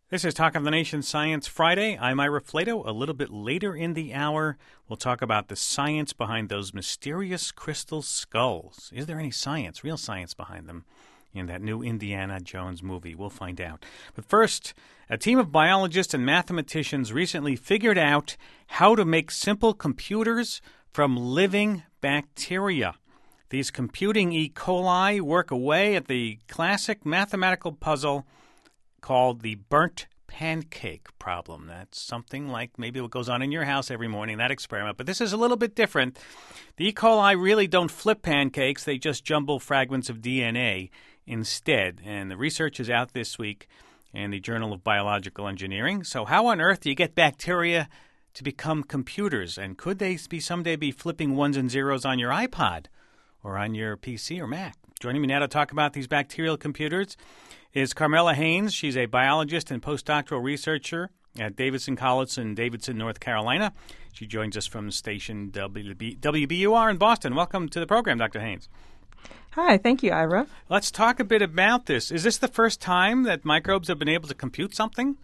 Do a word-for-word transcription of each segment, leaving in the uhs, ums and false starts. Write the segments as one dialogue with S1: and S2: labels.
S1: This is Talk of the Nation Science Friday. I'm Ira Flato. A little bit later in the hour, we'll talk about the science behind those mysterious crystal skulls. Is there any science, real science behind them in that new Indiana Jones movie? We'll find out. But first, a team of biologists and mathematicians recently figured out how to make simple computers from living bacteria. These computing E. coli work away at the classic mathematical puzzle called the burnt pancake problem. That's something like maybe what goes on in your house every morning, that experiment. But this is a little bit different. The E. coli really don't flip pancakes. They just jumble fragments of D N A instead. And the research is out this week in the Journal of Biological Engineering. So how on earth do you get bacteria to become computers? And could they be someday be flipping ones and zeros on your iPod or on your P C or Mac? Joining me now to talk about these bacterial computers is Carmela Haynes. She's a biologist and postdoctoral researcher at Davidson College in Davidson, North Carolina. She joins us from station W B, W B U R in Boston. Welcome to the program, Doctor Haynes.
S2: Hi, thank you, Ira.
S1: Let's talk a bit about this. Is this the first time that microbes have been able to compute something?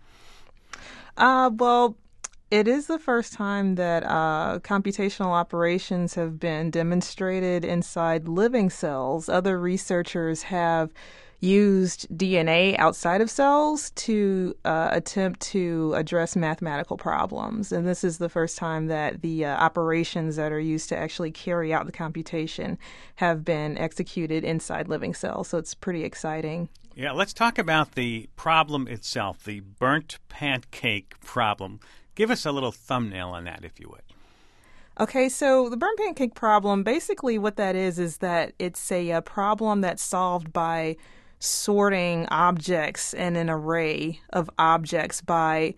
S2: Uh, well, it is the first time that uh, computational operations have been demonstrated inside living cells. Other researchers have used D N A outside of cells to uh, attempt to address mathematical problems. And this is the first time that the uh, operations that are used to actually carry out the computation have been executed inside living cells. So it's pretty exciting.
S1: Yeah, let's talk about the problem itself, the burnt pancake problem. Give us a little thumbnail on that, if you would.
S2: Okay, so the burnt pancake problem, basically what that is, is that it's a, a problem that's solved by sorting objects in an array of objects by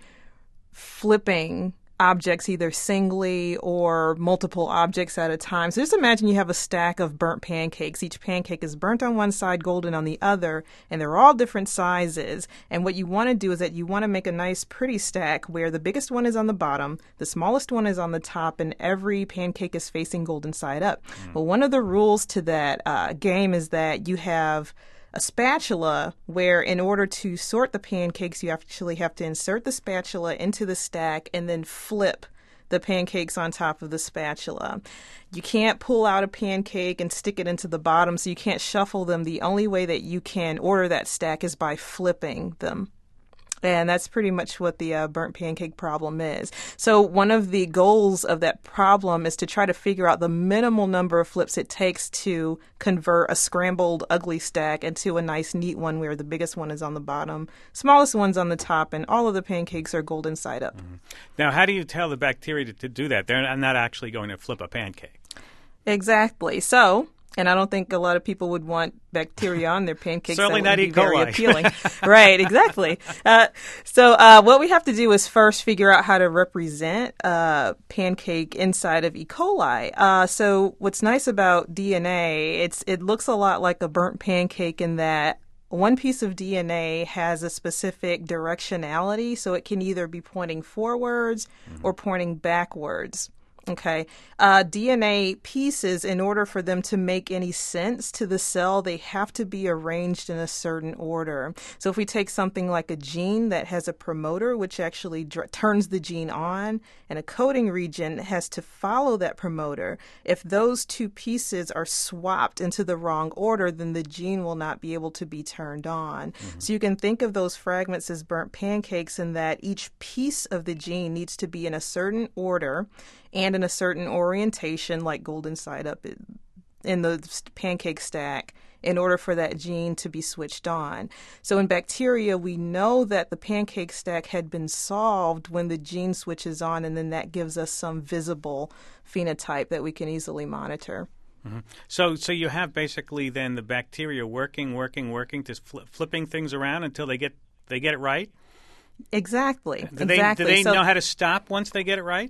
S2: flipping objects either singly or multiple objects at a time. So just imagine you have a stack of burnt pancakes. Each pancake is burnt on one side, golden on the other, and they're all different sizes. And what you want to do is that you want to make a nice pretty stack where the biggest one is on the bottom, the smallest one is on the top, and every pancake is facing golden side up. Mm. Well, one of the rules to that uh, game is that you have a spatula where in order to sort the pancakes, you actually have to insert the spatula into the stack and then flip the pancakes on top of the spatula. You can't pull out a pancake and stick it into the bottom, so you can't shuffle them. The only way that you can order that stack is by flipping them. And that's pretty much what the uh, burnt pancake problem is. So one of the goals of that problem is to try to figure out the minimal number of flips it takes to convert a scrambled ugly stack into a nice neat one where the biggest one is on the bottom, smallest one's on the top, and all of the pancakes are golden side up.
S1: Mm-hmm. Now, how do you tell the bacteria to, to do that? They're not actually going to flip a pancake.
S2: Exactly. So... And I don't think a lot of people would want bacteria on their pancakes.
S1: Certainly
S2: that
S1: not
S2: would
S1: E.
S2: be very
S1: coli.
S2: appealing. Right, exactly. Uh, so uh, what we have to do is first figure out how to represent uh, pancake inside of E. coli. Uh, so what's nice about D N A, it's it looks a lot like a burnt pancake in that one piece of D N A has a specific directionality, so it can either be pointing forwards mm-hmm. or pointing backwards. Okay. Uh, D N A pieces, in order for them to make any sense to the cell, they have to be arranged in a certain order. So if we take something like a gene that has a promoter, which actually dr- turns the gene on, and a coding region has to follow that promoter, if those two pieces are swapped into the wrong order, then the gene will not be able to be turned on. Mm-hmm. So you can think of those fragments as burnt pancakes in that each piece of the gene needs to be in a certain order and in a certain orientation, like golden side up in the pancake stack, in order for that gene to be switched on. So in bacteria, we know that the pancake stack had been solved when the gene switches on, and then that gives us some visible phenotype that we can easily monitor.
S1: Mm-hmm. So so you have basically then the bacteria working, working, working, just fl- flipping things around until they get they get it right?
S2: Exactly.
S1: Do
S2: exactly.
S1: they, do they
S2: so,
S1: know how to stop once they get it right?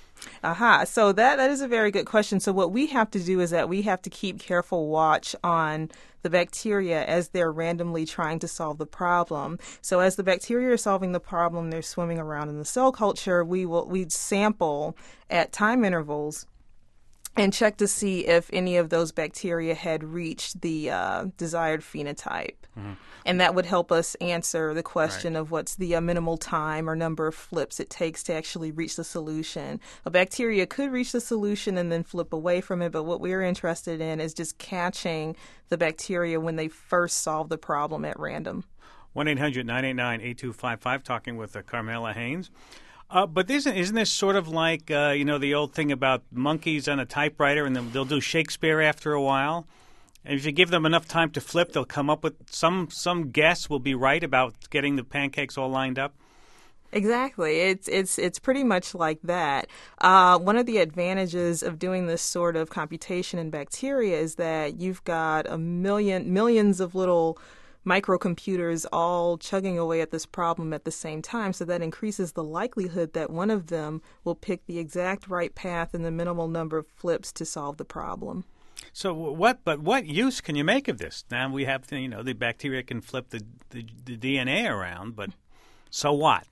S2: Aha. So that that is a very good question. So what we have to do is that we have to keep careful watch on the bacteria as they're randomly trying to solve the problem. So as the bacteria are solving the problem, they're swimming around in the cell culture, we will we sample at time intervals and check to see if any of those bacteria had reached the uh, desired phenotype. Mm-hmm. And that would help us answer the question right. of what's the uh, minimal time or number of flips it takes to actually reach the solution. A bacteria could reach the solution and then flip away from it, but what we're interested in is just catching the bacteria when they first solve the problem at random.
S1: one eight hundred nine eight nine eight two five five, talking with uh, Carmela Haynes. Uh, but isn't, isn't this sort of like, uh, you know, the old thing about monkeys on a typewriter and then they'll do Shakespeare after a while? And if you give them enough time to flip, they'll come up with some some guess will be right about getting the pancakes all lined up?
S2: Exactly. It's it's it's pretty much like that. Uh, one of the advantages of doing this sort of computation in bacteria is that you've got a million millions of little microcomputers all chugging away at this problem at the same time, so that increases the likelihood that one of them will pick the exact right path and the minimal number of flips to solve the problem.
S1: So what? But what use can you make of this? Now we have, you know, the bacteria can flip the the, the D N A around, but so what?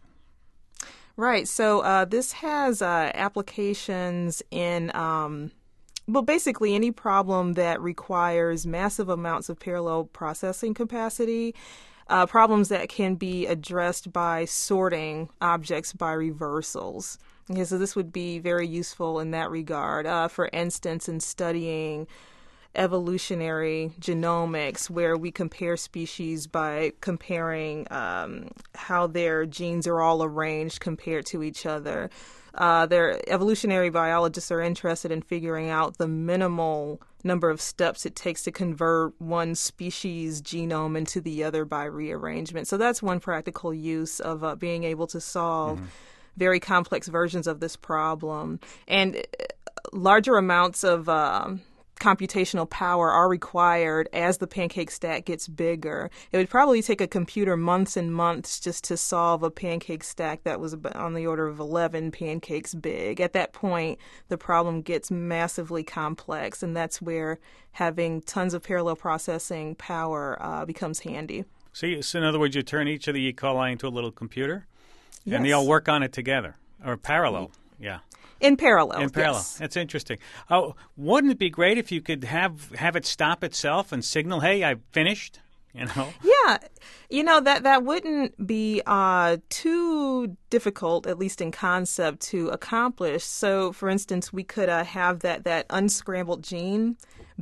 S2: Right. So uh, this has uh, applications in, um, well, basically any problem that requires massive amounts of parallel processing capacity, uh, problems that can be addressed by sorting objects by reversals. Okay, so this would be very useful in that regard. Uh, for instance, in studying evolutionary genomics, where we compare species by comparing um, how their genes are all arranged compared to each other. Uh, their evolutionary biologists are interested in figuring out the minimal number of steps it takes to convert one species genome into the other by rearrangement. So that's one practical use of uh, being able to solve mm-hmm. very complex versions of this problem. And larger amounts of um, computational power are required as the pancake stack gets bigger. It would probably take a computer months and months just to solve a pancake stack that was on the order of eleven pancakes big. At that point, the problem gets massively complex, and that's where having tons of parallel processing power uh, becomes handy.
S1: So, you, so in other words, you turn each of the E. coli into a little computer,
S2: yes.
S1: and they all work on it together, or parallel, yeah.
S2: In parallel,
S1: In parallel.
S2: Yes.
S1: That's interesting. Oh, wouldn't it be great if you could have have it stop itself and signal, "Hey, I finished"? You know.
S2: Yeah, you know that that wouldn't be uh, too difficult, at least in concept, to accomplish. So, for instance, we could uh, have that that unscrambled gene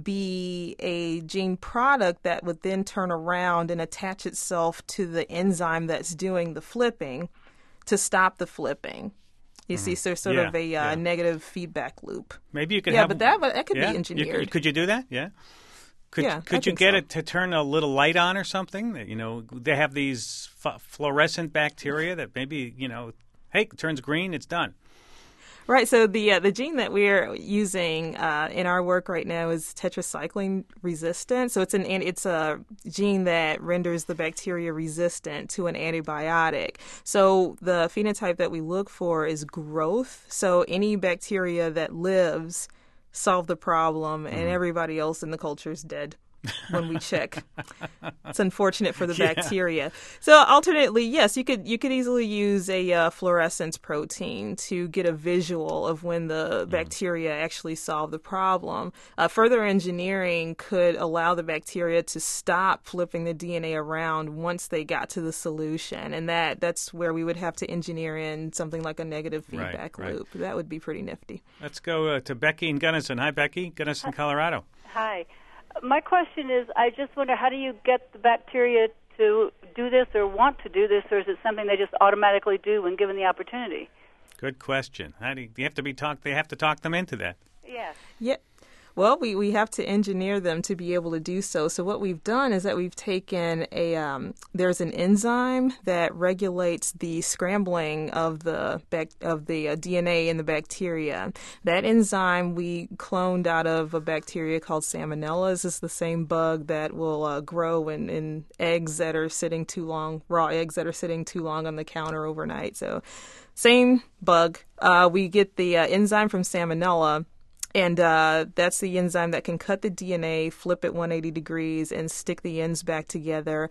S2: be a gene product that would then turn around and attach itself to the enzyme that's doing the flipping to stop the flipping. You see, so sort
S1: yeah,
S2: of a uh,
S1: yeah.
S2: negative feedback loop.
S1: Maybe you could
S2: yeah,
S1: have...
S2: but that, that could
S1: yeah,
S2: be engineered.
S1: You, could you do that? Yeah. Could,
S2: yeah,
S1: could
S2: I
S1: you get
S2: so.
S1: it to turn a little light on or something? You know, they have these f- fluorescent bacteria that maybe, you know, hey, it turns green, it's done.
S2: Right. So the uh, the gene that we're using uh, in our work right now is tetracycline resistant. So it's an it's a gene that renders the bacteria resistant to an antibiotic. So the phenotype that we look for is growth. So any bacteria that lives solve the problem, and mm. everybody else in the culture is dead when we check. It's unfortunate for the
S1: yeah.
S2: bacteria. So alternately, yes, you could you could easily use a uh, fluorescence protein to get a visual of when the mm. bacteria actually solve the problem. Uh, further engineering could allow the bacteria to stop flipping the D N A around once they got to the solution, and that that's where we would have to engineer in something like a negative feedback
S1: right,
S2: loop.
S1: right.
S2: That would be pretty nifty.
S1: Let's go uh, to Becky in Gunnison. Hi, Becky. Gunnison, Colorado.
S3: Hi. My question is, I just wonder, how do you get the bacteria to do this or want to do this, or is it something they just automatically do when given the opportunity?
S1: Good question. How do you, you have to be talk? They have to talk them into that.
S3: Yes.
S2: Yeah. Well, we, we have to engineer them to be able to do so. So what we've done is that we've taken a, um, there's an enzyme that regulates the scrambling of the bac- of the uh, D N A in the bacteria. That enzyme we cloned out of a bacteria called Salmonella. This is the same bug that will uh, grow in, in eggs that are sitting too long, raw eggs that are sitting too long on the counter overnight. So same bug. Uh, we get the uh, enzyme from Salmonella. And uh, that's the enzyme that can cut the D N A, flip it one hundred eighty degrees, and stick the ends back together.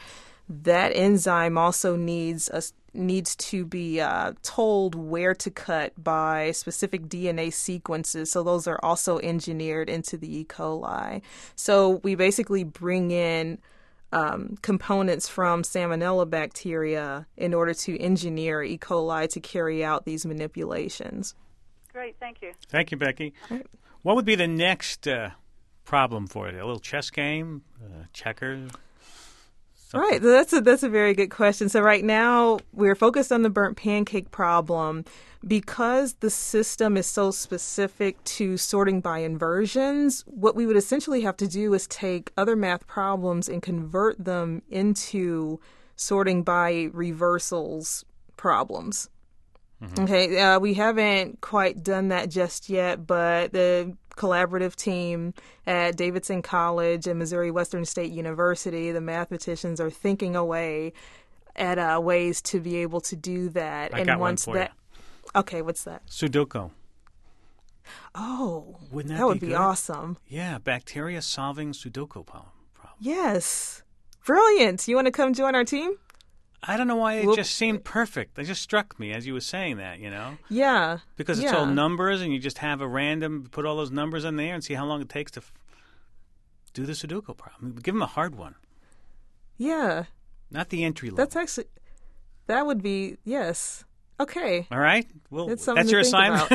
S2: that enzyme also needs a, needs to be uh, told where to cut by specific D N A sequences. So those are also engineered into the E. coli. So we basically bring in um, components from Salmonella bacteria in order to engineer E. coli to carry out these manipulations.
S3: Great, thank you.
S1: Thank you, Becky.
S2: Right.
S1: What would be the next uh, problem for you? A little chess game, uh, checkers? Something.
S2: Right, that's a that's a very good question. So right now we're focused on the burnt pancake problem because the system is so specific to sorting by inversions. What we would essentially have to do is take other math problems and convert them into sorting by reversals problems. Mm-hmm. Okay, uh, we haven't quite done that just yet, but the collaborative team at Davidson College and Missouri Western State University, the mathematicians are thinking away at uh, ways to be able to do that.
S1: I
S2: and
S1: got
S2: once
S1: one for
S2: that,
S1: you.
S2: Okay, what's that?
S1: Sudoku.
S2: Oh,
S1: Wouldn't that,
S2: that would
S1: be,
S2: be
S1: good?
S2: awesome.
S1: Yeah, bacteria solving Sudoku problem.
S2: Yes, brilliant. You want to come join our team?
S1: I don't know why it
S2: Whoop.
S1: just seemed perfect. It just struck me as you were saying that, you know?
S2: Yeah.
S1: Because it's
S2: yeah.
S1: all numbers, and you just have a random, put all those numbers in there and see how long it takes to f- do the Sudoku problem. Give them a hard one.
S2: Yeah.
S1: Not the entry level.
S2: That's actually, that would be, yes. Okay.
S1: All right? Well,
S2: That's something
S1: that's your
S2: to think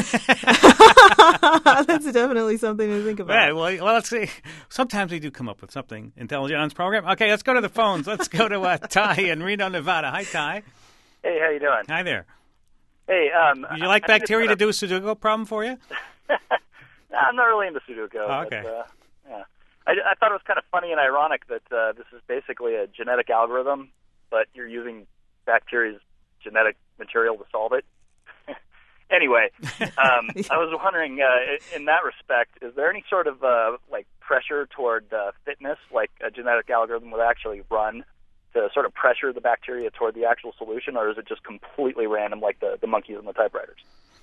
S1: assignment?
S2: That's definitely something to think about.
S1: Yeah, well, well, let's see. Sometimes we do come up with something intelligent on this program. Okay, let's go to the phones. Let's go to uh, Ty in Reno, Nevada. Hi, Ty.
S4: Hey, how you doing?
S1: Hi there.
S4: Hey, um,
S1: Would you like
S4: I
S1: bacteria to
S4: just
S1: do a Sudoku problem for you?
S4: nah, I'm not really into Sudoku.
S1: Oh, okay.
S4: But, uh, yeah. I, I thought it was kind of funny and ironic that uh, this is basically a genetic algorithm, but you're using bacteria's genetic material to solve it. Anyway, um, I was wondering, uh, in that respect, is there any sort of uh, like pressure toward uh, fitness, like a genetic algorithm would actually run to sort of pressure the bacteria toward the actual solution, or is it just completely random, like the, the monkeys and the typewriters?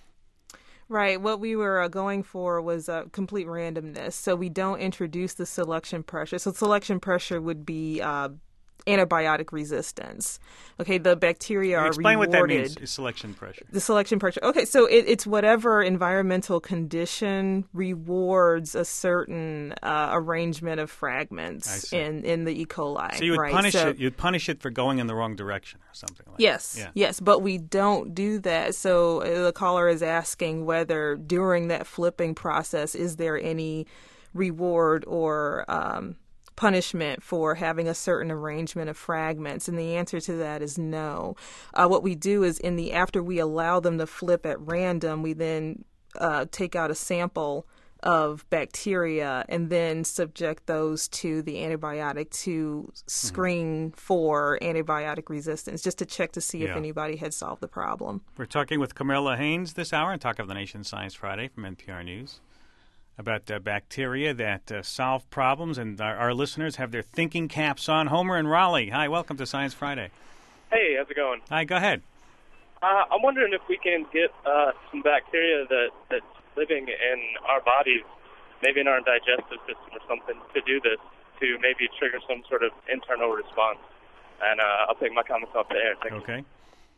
S2: Right. What we were uh, going for was uh, complete randomness. So we don't introduce the selection pressure. So selection pressure would be uh, antibiotic resistance. Okay, the bacteria are
S1: Explain
S2: rewarded.
S1: what that means, is selection pressure.
S2: The selection pressure. Okay, so it, it's whatever environmental condition rewards a certain uh, arrangement of fragments in, in the E. coli.
S1: So you would
S2: right?
S1: punish
S2: so,
S1: it. You'd punish it for going in the wrong direction or something like
S2: yes,
S1: that. Yeah.
S2: yes, but we don't do that. So uh, the caller is asking whether during that flipping process is there any reward or um, punishment for having a certain arrangement of fragments, and the answer to that is no. Uh, what we do is in the after we allow them to flip at random, we then uh, take out a sample of bacteria and then subject those to the antibiotic to screen mm-hmm. for antibiotic resistance, just to check to see
S1: yeah.
S2: if anybody had solved the problem.
S1: We're talking with Camilla Haynes this hour on Talk of the Nation Science Friday from N P R News about uh, bacteria that uh, solve problems, and our, our listeners have their thinking caps on. Homer in Raleigh. Hi, welcome to Science Friday.
S5: Hey, how's it going?
S1: Hi, go ahead.
S5: Uh, I'm wondering if we can get uh, some bacteria that, that's living in our bodies, maybe in our digestive system or something, to do this, to maybe trigger some sort of internal response. And uh, I'll take my comments off the air. Thank
S1: okay.
S5: you.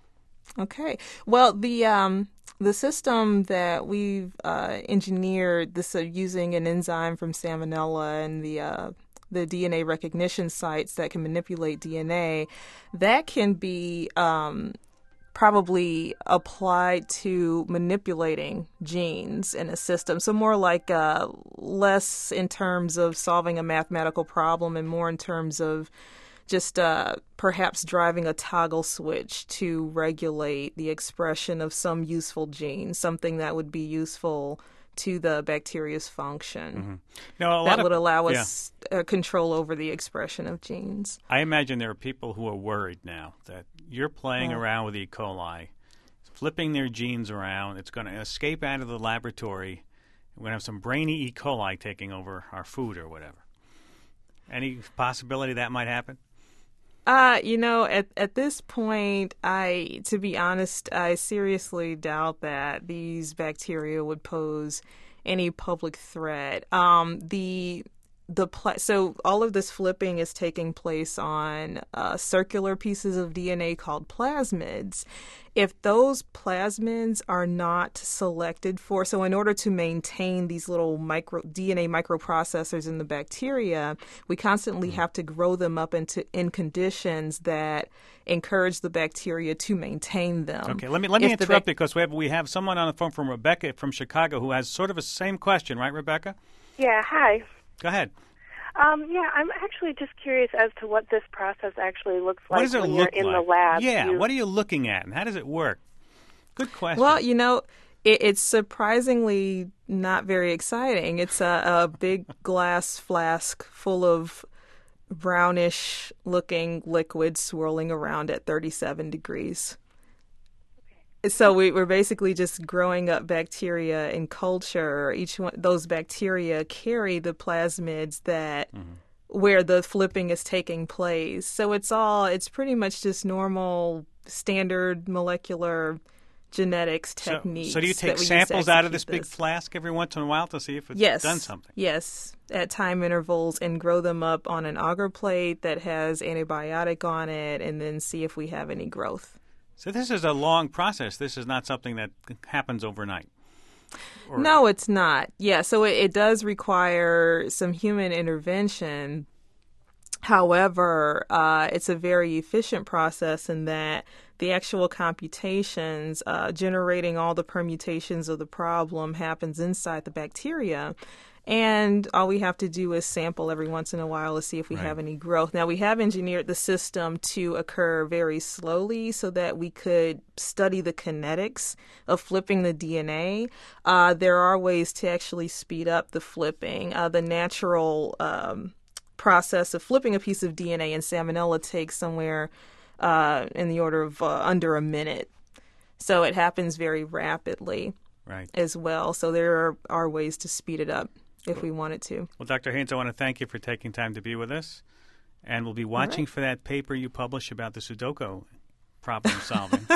S2: Okay. Well, the um, the system that we've uh, engineered, this uh, using an enzyme from Salmonella and the uh, the D N A recognition sites that can manipulate D N A, that can be um, probably applied to manipulating genes in a system. So more like uh, less in terms of solving a mathematical problem and more in terms of just uh, perhaps driving a toggle switch to regulate the expression of some useful gene, something that would be useful to the bacteria's function.
S1: Mm-hmm. You know, a
S2: that
S1: lot
S2: would
S1: of,
S2: allow us yeah. uh, control over the expression of genes.
S1: I imagine there are people who are worried now that you're playing
S2: oh.
S1: around with E. coli, flipping their genes around. It's going to escape out of the laboratory. We're going to have some brainy E. coli taking over our food or whatever. Any possibility that might happen?
S2: Uh, you know, at at this point, I, to be honest, I seriously doubt that these bacteria would pose any public threat. Um, the the pla- so all of this flipping is taking place on uh, circular pieces of D N A called plasmids. If those plasmids are not selected for, so in order to maintain these little micro D N A microprocessors in the bacteria, we constantly have to grow them up into in conditions that encourage the bacteria to maintain them.
S1: Okay, let me let me
S2: If the
S1: interrupt
S2: bac-
S1: because we have we have someone on the phone from Rebecca from Chicago who has sort of a same question, right, Rebecca?
S6: Yeah, hi.
S1: Go ahead.
S6: Um, yeah, I'm actually just curious as to what this process actually looks like
S1: What does it
S6: when
S1: look
S6: you're in
S1: like?
S6: the lab.
S1: Yeah,
S6: You-
S1: what are you looking at, and how does it work? Good question.
S2: Well, you know, it, it's surprisingly not very exciting. It's a, a big glass flask full of brownish-looking liquid swirling around at thirty-seven degrees. So we, we're basically just growing up bacteria in culture. Each one, those bacteria carry the plasmids that
S1: Mm-hmm.
S2: where the flipping is taking place. So it's all it's pretty much just normal, standard molecular genetics
S1: so,
S2: techniques.
S1: so do you
S2: that
S1: take
S2: we use to
S1: samples out of this
S2: execute
S1: big flask every once in a while to see if it's
S2: Yes.
S1: done something?
S2: Yes, at time intervals, and grow them up on an agar plate that has antibiotic on it, and then see if we have any growth.
S1: So this is a long process. This is not something that happens overnight. Or-
S2: No, it's not. Yeah, so it, it does require some human intervention. However, uh, it's a very efficient process in that the actual computations, uh, generating all the permutations of the problem, happens inside the bacteria. And all we have to do is sample every once in a while to see if we
S1: Right.
S2: have any growth. Now, we have engineered the system to occur very slowly so that we could study the kinetics of flipping the D N A. Uh, there are ways to actually speed up the flipping. Uh, the natural um, process of flipping a piece of D N A in Salmonella takes somewhere uh, in the order of uh, under a minute. So it happens very rapidly
S1: Right.
S2: as well. So there are, are ways to speed it up if we wanted to.
S1: Well, Doctor Haynes, I want to thank you for taking time to be with us. And we'll be watching
S2: right.
S1: for that paper you publish about the Sudoku problem solving.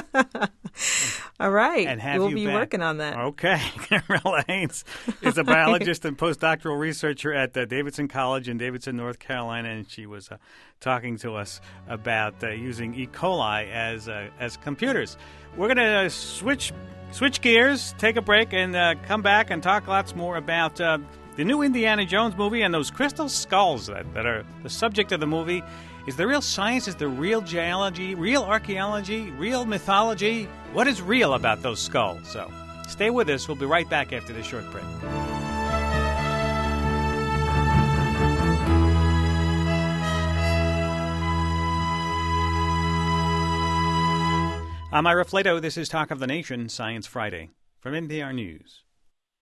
S2: All right.
S1: And have
S2: we'll
S1: you
S2: be
S1: back.
S2: working on that.
S1: Okay. Carmela Haynes is a biologist and postdoctoral researcher at uh, Davidson College in Davidson, North Carolina, and she was uh, talking to us about uh, using E. coli as uh, as computers. We're going to uh, switch switch gears, take a break, and uh, come back and talk lots more about uh, the new Indiana Jones movie and those crystal skulls that, that are the subject of the movie. Is there real science? Is there real geology, real archaeology, real mythology? What is real about those skulls? So stay with us. We'll be right back after this short break. I'm Ira Flato. This is Talk of the Nation, Science Friday from N P R News.